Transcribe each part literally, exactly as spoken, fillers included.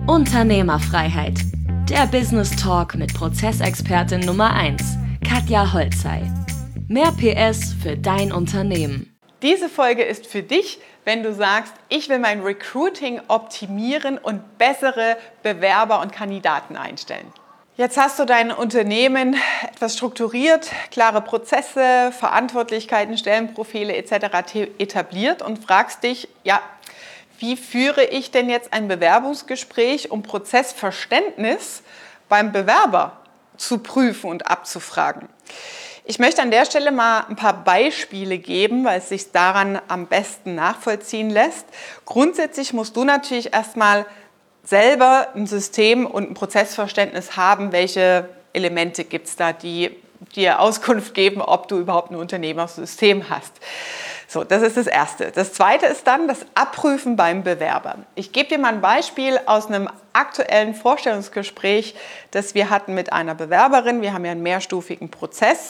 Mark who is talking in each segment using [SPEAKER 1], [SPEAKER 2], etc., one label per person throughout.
[SPEAKER 1] Unternehmerfreiheit. Der Business Talk mit Prozessexpertin Nummer eins, Katja Holzei. Mehr P S für dein Unternehmen.
[SPEAKER 2] Diese Folge ist für dich, wenn du sagst, ich will mein Recruiting optimieren und bessere Bewerber und Kandidaten einstellen. Jetzt hast du dein Unternehmen etwas strukturiert, klare Prozesse, Verantwortlichkeiten, Stellenprofile et cetera etabliert und fragst dich, ja, wie führe ich denn jetzt ein Bewerbungsgespräch, um Prozessverständnis beim Bewerber zu prüfen und abzufragen? Ich möchte an der Stelle mal ein paar Beispiele geben, weil es sich daran am besten nachvollziehen lässt. Grundsätzlich musst du natürlich erstmal selber ein System und ein Prozessverständnis haben, welche Elemente gibt es da, die dir Auskunft geben, ob du überhaupt ein Unternehmersystem hast. So, das ist das Erste. Das Zweite ist dann das Abprüfen beim Bewerber. Ich gebe dir mal ein Beispiel aus einem aktuellen Vorstellungsgespräch, das wir hatten mit einer Bewerberin. Wir haben ja einen mehrstufigen Prozess.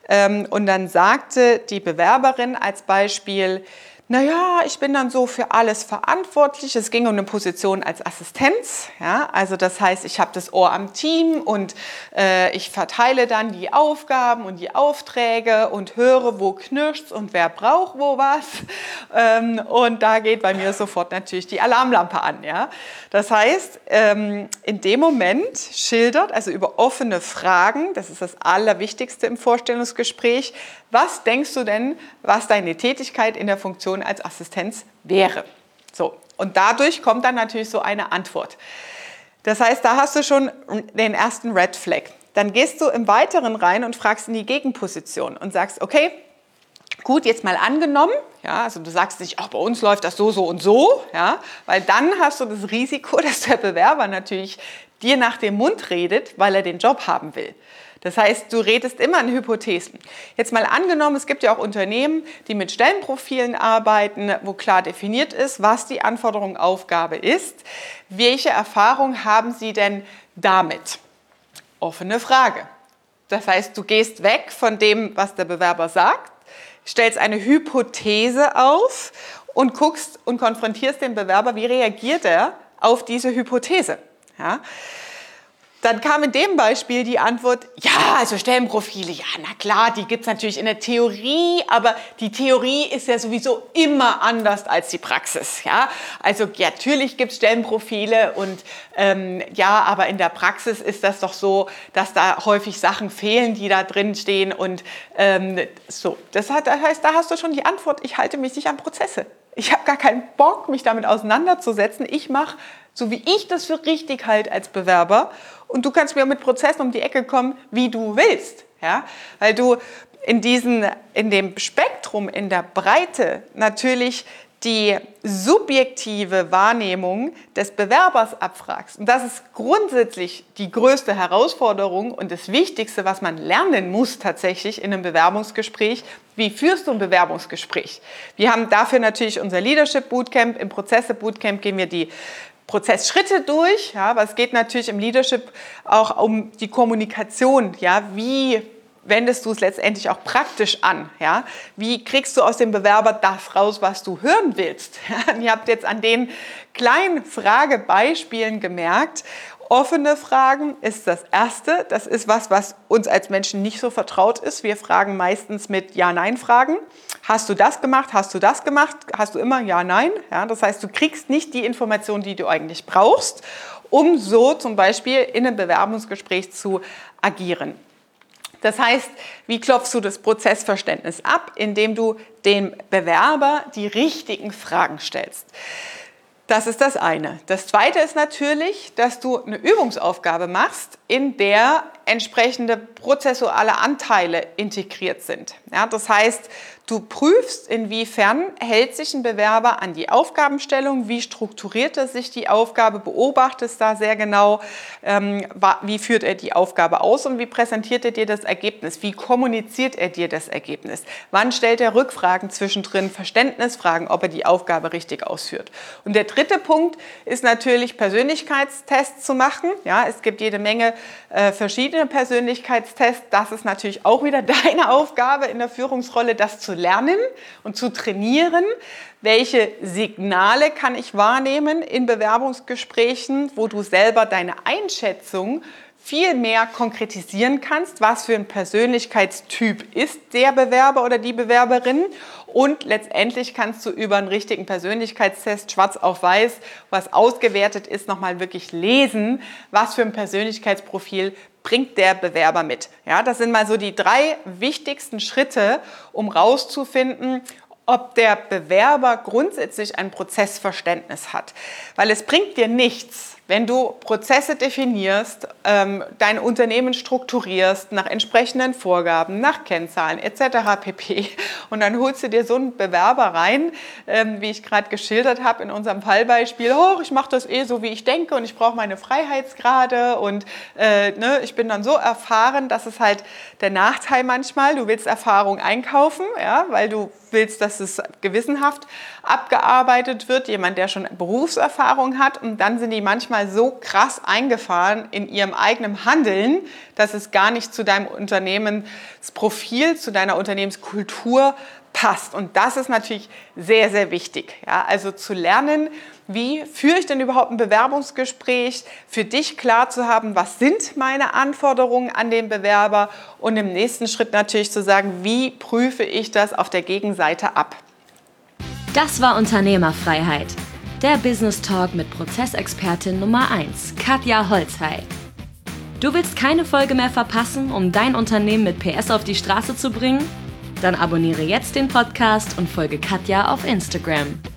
[SPEAKER 2] Und dann sagte die Bewerberin als Beispiel, naja, ich bin dann so für alles verantwortlich. Es ging um eine Position als Assistenz. Ja, also das heißt, ich habe das Ohr am Team und äh, ich verteile dann die Aufgaben und die Aufträge und höre, wo knirscht's und wer braucht wo was. Ähm, und da geht bei mir sofort natürlich die Alarmlampe an. Ja? Das heißt, ähm, in dem Moment schildert, also über offene Fragen, das ist das Allerwichtigste im Vorstellungsgespräch, was denkst du denn, was deine Tätigkeit in der Funktion als Assistenz wäre? So, und dadurch kommt dann natürlich so eine Antwort. Das heißt, da hast du schon den ersten Red Flag. Dann gehst du im Weiteren rein und fragst in die Gegenposition und sagst, okay, gut, jetzt mal angenommen, ja, also du sagst nicht, ach, bei uns läuft das so, so und so, ja, weil dann hast du das Risiko, dass der Bewerber natürlich dir nach dem Mund redet, weil er den Job haben will. Das heißt, du redest immer in Hypothesen. Jetzt mal angenommen, es gibt ja auch Unternehmen, die mit Stellenprofilen arbeiten, wo klar definiert ist, was die Anforderung, Aufgabe ist. Welche Erfahrung haben Sie denn damit? Offene Frage. Das heißt, du gehst weg von dem, was der Bewerber sagt, stellst eine Hypothese auf und guckst und konfrontierst den Bewerber, wie reagiert er auf diese Hypothese. Ja? Dann kam in dem Beispiel die Antwort, ja, also Stellenprofile, ja, na klar, die gibt es natürlich in der Theorie, aber die Theorie ist ja sowieso immer anders als die Praxis. Ja? Also ja, natürlich gibt es Stellenprofile und ähm, ja, aber in der Praxis ist das doch so, dass da häufig Sachen fehlen, die da drin stehen und ähm, so. Das heißt, da hast du schon die Antwort, ich halte mich nicht an Prozesse. Ich habe gar keinen Bock, mich damit auseinanderzusetzen. Ich mache, so wie ich das für richtig halte als Bewerber. Und du kannst mir mit Prozessen um die Ecke kommen, wie du willst. Ja? Weil du in, diesen, in dem Spektrum, in der Breite natürlich die subjektive Wahrnehmung des Bewerbers abfragst. Und das ist grundsätzlich die größte Herausforderung und das Wichtigste, was man lernen muss tatsächlich in einem Bewerbungsgespräch. Wie führst du ein Bewerbungsgespräch? Wir haben dafür natürlich unser Leadership Bootcamp. Im Prozesse Bootcamp gehen wir die Prozessschritte durch, ja, aber es geht natürlich im Leadership auch um die Kommunikation. Ja, wie wendest du es letztendlich auch praktisch an? Ja? Wie kriegst du aus dem Bewerber das raus, was du hören willst? Ja, ihr habt jetzt an den kleinen Fragebeispielen gemerkt, offene Fragen ist das Erste. Das ist was, was uns als Menschen nicht so vertraut ist. Wir fragen meistens mit Ja-Nein-Fragen. Hast du das gemacht? Hast du das gemacht? Hast du immer Ja-Nein? Ja, das heißt, du kriegst nicht die Informationen, die du eigentlich brauchst, um so zum Beispiel in einem Bewerbungsgespräch zu agieren. Das heißt, wie klopfst du das Prozessverständnis ab? Indem du dem Bewerber die richtigen Fragen stellst. Das ist das eine. Das zweite ist natürlich, dass du eine Übungsaufgabe machst, in der entsprechende prozessuale Anteile integriert sind. Ja, das heißt, du prüfst, inwiefern hält sich ein Bewerber an die Aufgabenstellung, wie strukturiert er sich die Aufgabe, beobachtest da sehr genau, ähm, wie führt er die Aufgabe aus und wie präsentiert er dir das Ergebnis, wie kommuniziert er dir das Ergebnis, wann stellt er Rückfragen zwischendrin, Verständnisfragen, ob er die Aufgabe richtig ausführt. Und der dritte Punkt ist natürlich Persönlichkeitstests zu machen. Ja, es gibt jede Menge äh, verschiedene verschiedene Persönlichkeitstests. Das ist natürlich auch wieder deine Aufgabe in der Führungsrolle, das zu lernen und zu trainieren. Welche Signale kann ich wahrnehmen in Bewerbungsgesprächen, wo du selber deine Einschätzung viel mehr konkretisieren kannst, was für ein Persönlichkeitstyp ist der Bewerber oder die Bewerberin, und letztendlich kannst du über einen richtigen Persönlichkeitstest schwarz auf weiß, was ausgewertet ist, nochmal wirklich lesen, was für ein Persönlichkeitsprofil bringt der Bewerber mit. Ja, das sind mal so die drei wichtigsten Schritte, um rauszufinden, ob der Bewerber grundsätzlich ein Prozessverständnis hat. Weil es bringt dir nichts, wenn du Prozesse definierst, ähm, dein Unternehmen strukturierst nach entsprechenden Vorgaben, nach Kennzahlen et cetera pp. Und dann holst du dir so einen Bewerber rein, ähm, wie ich gerade geschildert habe in unserem Fallbeispiel. Oh, ich mache das eh so, wie ich denke, und ich brauche meine Freiheitsgrade und äh, ne, ich bin dann so erfahren, das ist halt der Nachteil manchmal. Du willst Erfahrung einkaufen, ja, weil du willst, dass es gewissenhaft abgearbeitet wird, jemand, der schon Berufserfahrung hat, und dann sind die manchmal so krass eingefahren in ihrem eigenen Handeln, dass es gar nicht zu deinem Unternehmensprofil, zu deiner Unternehmenskultur passt. Und das ist natürlich sehr, sehr wichtig. Ja, also zu lernen, wie führe ich denn überhaupt ein Bewerbungsgespräch, für dich klar zu haben, was sind meine Anforderungen an den Bewerber, und im nächsten Schritt natürlich zu sagen, wie prüfe ich das auf der Gegenseite ab.
[SPEAKER 1] Das war Unternehmerfreiheit, der Business Talk mit Prozessexpertin Nummer eins, Katja Holzhey. Du willst keine Folge mehr verpassen, um dein Unternehmen mit P S auf die Straße zu bringen? Dann abonniere jetzt den Podcast und folge Katja auf Instagram.